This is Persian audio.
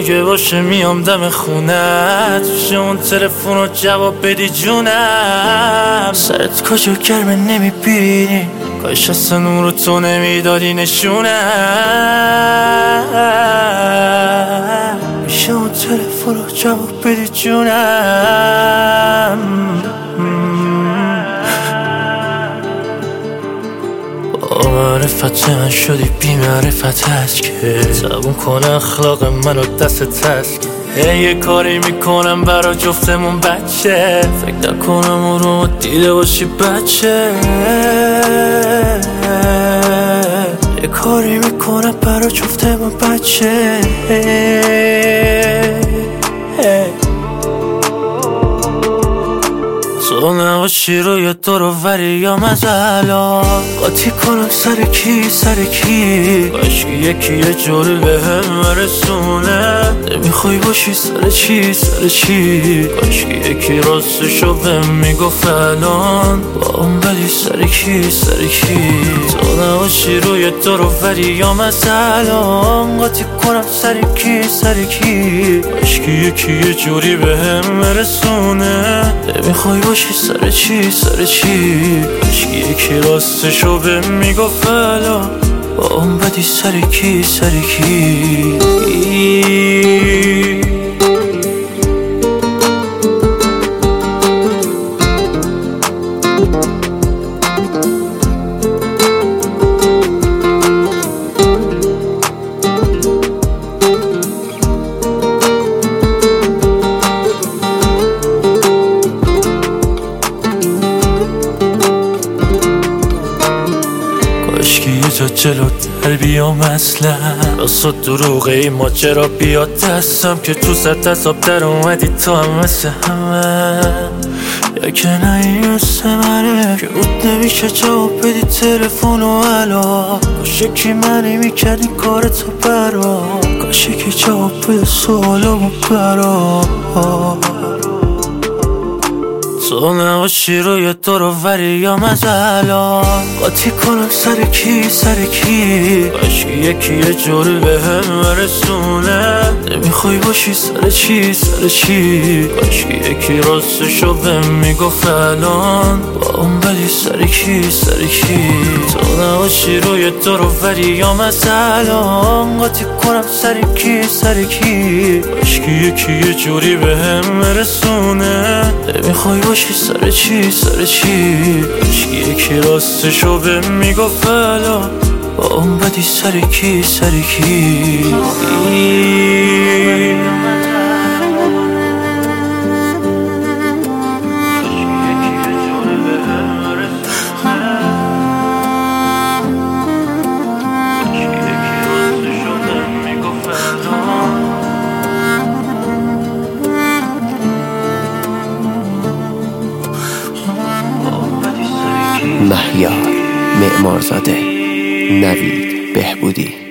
اگه باشه میام دم خونت، میشه اون تلفن رو جواب بدی جونم. سرت کجا گرمه نمیبینی، کاش اصلا اون رو تو نمیدادی نشونم. میشه اون تلفن رو جواب بدی جونم. با معرفت من شدی بی معرفت که زبون کنه اخلاق منو دست هست. یه کاری میکنم برا جفتمون بچه، فکر نکنم اون رو دیده باشی بچه. یه کاری میکنم برا جفتمون بچه. تو نباشی روی دورو وری یا مزلا، قاطی کنم سر کی سر کی. کاش یکی یه جوری به هم رسونه، نمیخوای باشی سر چی سر چی. کاش یکی راستشو بهم میگفت الان، با اون بدی سر کی سر کی. تو نباشی روی دورو وری یا مزلا، قاطی کنم سر کی سر کی. کاش یکی یه جوری به هم رسونه، نمیخوای باشی سر چی سر چی. کاش یکی راستشو بهم میگفت الان، با اون بدی سر کی سر کی. کاشکی یه جا جلوتر بیام اصلا، راست و دروغه این ماجرا بیاد دستم، که تو سر حساب در اومدی تو هم مثل همه. یا که نه این مثل منه که بود نمیشه جواب بدی تلفن و الا. کاش یکی منی میکرد این کار تو برا، کاش یکی جواب بده سوالامو برا. تو نباشی روی دورو وری یا مزلا، قاطی کنم سر کی سر کی. کاش یکی یه جوری به هم رسونه، نمیخوای باشی سر چی سر چی. کاش یکی راستشو بهم میگفت الان، با اون بدی سر کی سر کی. تو نباشی روی دورو وری یا مزلا، قاطی کنم سر کی سر کی. کاش یکی یه جوری به هم رسونه، نمیخوای باشی سر چی سر چی. کاش یکی راستشو بهم میگفت الان، با اون بدی سر کی سر کی. مهیار معمارزاده، نوید بهبودی.